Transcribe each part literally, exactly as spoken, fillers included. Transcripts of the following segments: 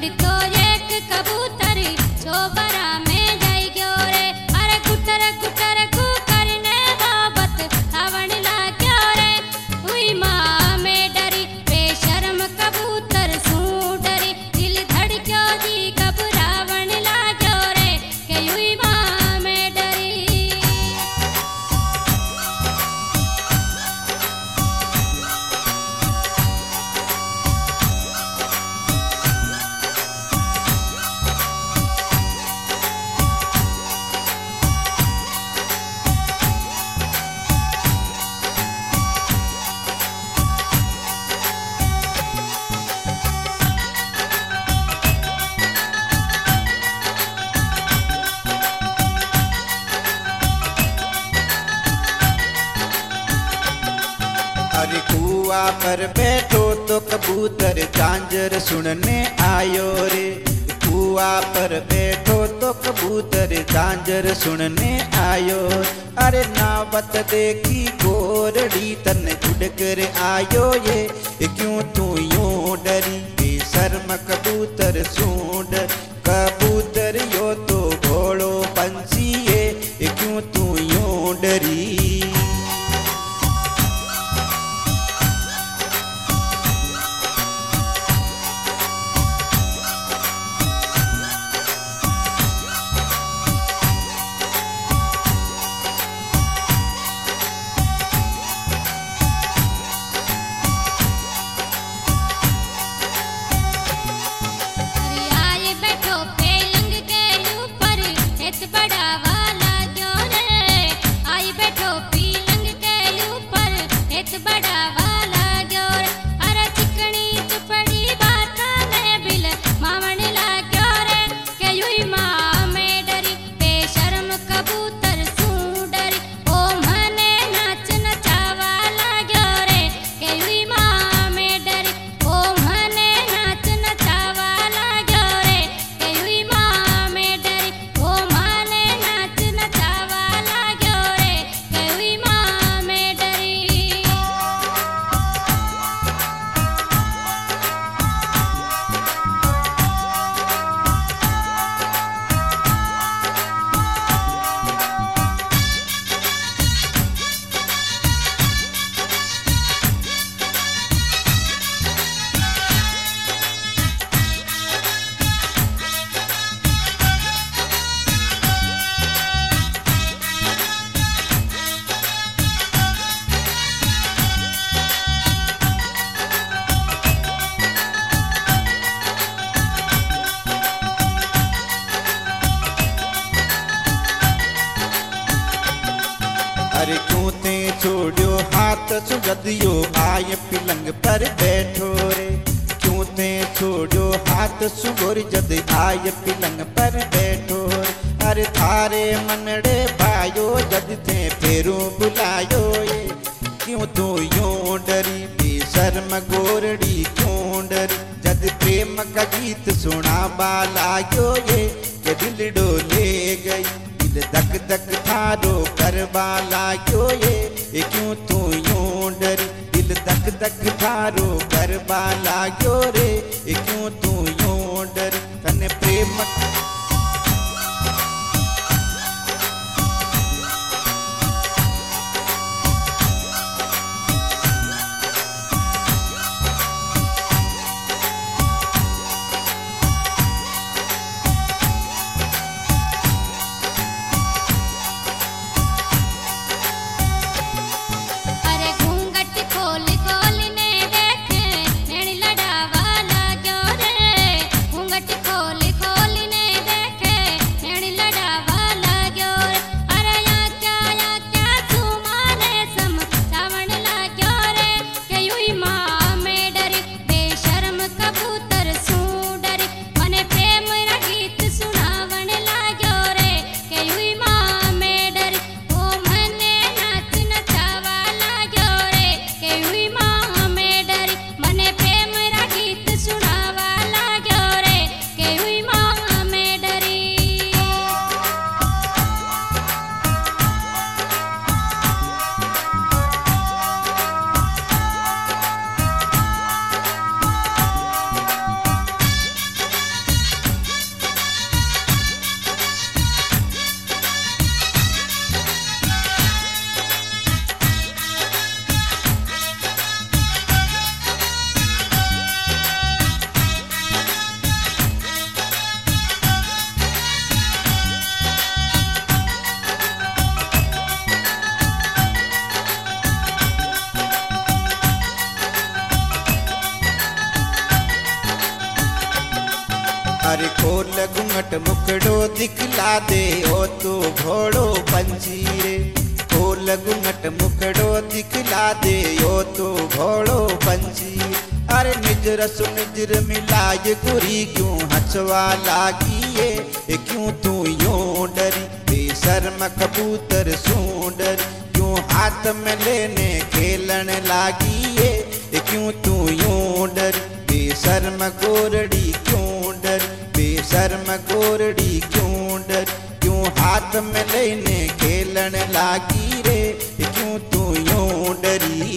तो एक कबूतर चोबरा में जाई गयो रे। अरे गुटर गुटर गु करने बाबत धावण लाग्यो रे। हुई माँ में डरी बेशर्म कबूतर सू डरी। दिल धड़क्यो जी घबरावण लाग्यो रे के हुई माँ में डरी। अरे कुआ पर बैठो तो कबूतर झांझर सुनने आयो रे। कुआ पर बैठो तो कबूतर झांझर सुनने आयो। अरे नावत देखी गोरड़ी तन उड़ कर आयो ये। क्यों तू यूं डरी बेशर्म कबूतर सूंड। कबूतर यो तो भोलो पंछी है, क्यों तू यूं डरी। अरे क्यों ते छोड़ो हाथ सुगदियो आय पिलंग पर बैठो रे। क्यों ते छोड़ो हाथ सुगोर जद आय पिलंग पर बैठो। अरे थारे मनड़े भायो जद थे फेरू बुलायो ये। क्यों तू यूं डरी बेशर्म गोरड़ी क्यों डरी। जद प्रेम का गीत सुना बालायो ये के दिल डोले गई। दिल धक धक थारो करवा लाग्यो ये, ये क्यों तू यूं डरी। दिल धक धक थारो करवा लाग्यो रे, ये क्यों तू यूं डरी। तने प्रेम खोल खोल ने खोल घूंघट मुखड़ो दिखला दे ओ तो घोड़ो पंछी रे। खोल घूंघट मुखड़ो दिखला दे ओ तो घोड़ो पंछी। अरे निजर सु निजर मिलाए गुरी क्यों हंसवा लागी ये, क्यों तू यूं डरी बेशर्म कबूतर सूं डरी, क्यों हाथ में लेने खेलन लागी ये, क्यों तू यूं डरी बेशर्म गोरड़ी क्यों डरी, बेशर्म गोरड़ी क्यों डरी, क्यों हाथ में लेने खेलन लागी रे, क्यों तू यूं डरी।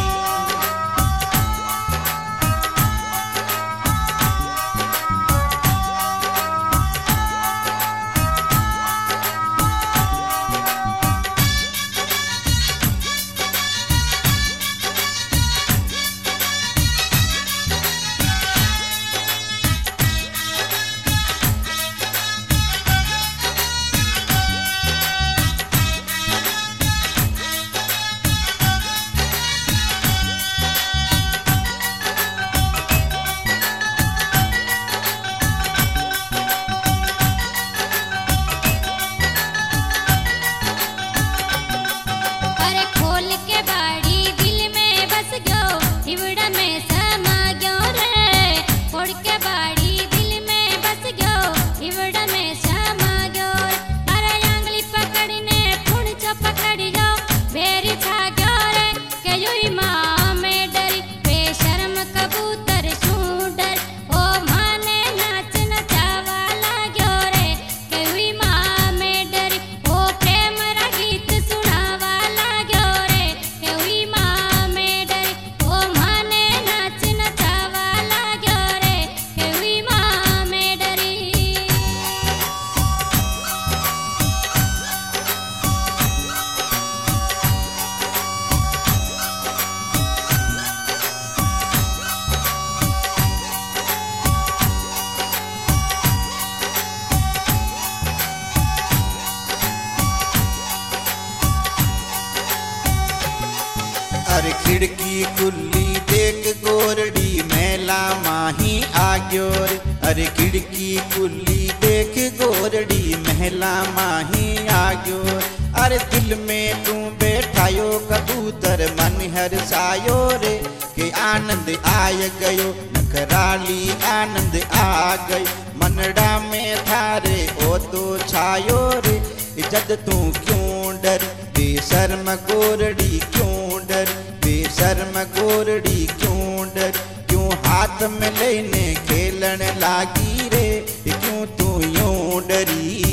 अरे खिड़की खुली देख गोरड़ी मेला माही आग्यो रे। अरे खिड़की खुली देख गोरड़ी महला माही आग्यो। अरे दिल में तू बैठायो कबूतर मन हर्षायो रे, के आनंद आय गयो नखराली आनंद आ गई, मनड़ा में थारे ओ तो छायो रे, जद तू क्यों डर बेशर्म गोरड़ी क्यों डर, बेशर्म गोरड़ी क्यों डर, क्यों हाथ में लेने खेलन लागी रे, क्यों तू यूं डरी।